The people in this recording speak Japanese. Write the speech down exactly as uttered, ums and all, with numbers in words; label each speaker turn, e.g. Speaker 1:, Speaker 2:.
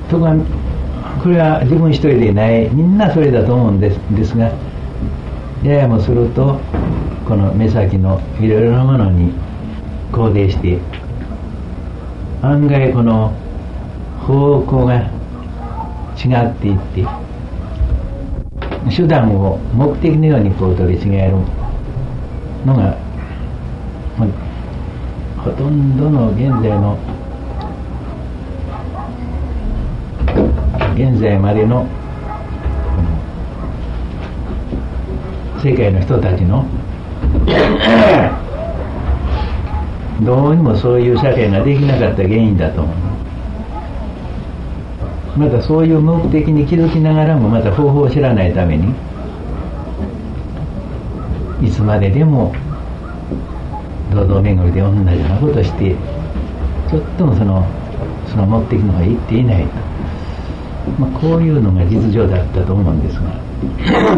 Speaker 1: とかこれは自分一人でないみんなそれだと思うんです、ですがややもするとこの目先のいろいろなものに肯定して案外この方向が違っていって手段を目的のようにこう取り違えるのがほとんどの現在の現在までの世界の人たちのどうにもそういう社会ができなかった原因だと思う。またそういう目的に気づきながらもまた方法を知らないためにいつまででも堂々巡りで同じようなことをしてちょっともそのその目的の方へ行っていないと、まあ、こういうのが実情だったと思うんですが